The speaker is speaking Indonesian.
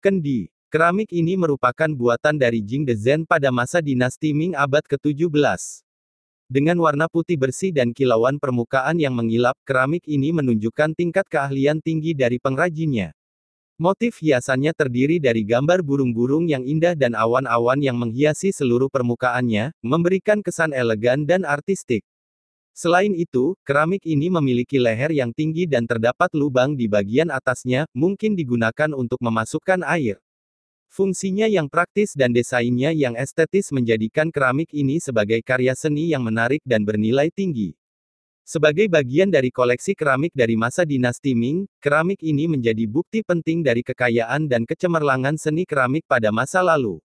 Kendi. Keramik ini merupakan buatan dari Jing de Zhen pada masa dinasti Ming abad ke-17. Dengan warna putih bersih dan kilauan permukaan yang mengilap, keramik ini menunjukkan tingkat keahlian tinggi dari pengrajinnya. Motif hiasannya terdiri dari gambar burung-burung yang indah dan awan-awan yang menghiasi seluruh permukaannya, memberikan kesan elegan dan artistik. Selain itu, keramik ini memiliki leher yang tinggi dan terdapat lubang di bagian atasnya, mungkin digunakan untuk memasukkan air. Fungsinya yang praktis dan desainnya yang estetis menjadikan keramik ini sebagai karya seni yang menarik dan bernilai tinggi. Sebagai bagian dari koleksi keramik dari masa dinasti Ming, keramik ini menjadi bukti penting dari kekayaan dan kecemerlangan seni keramik pada masa lalu.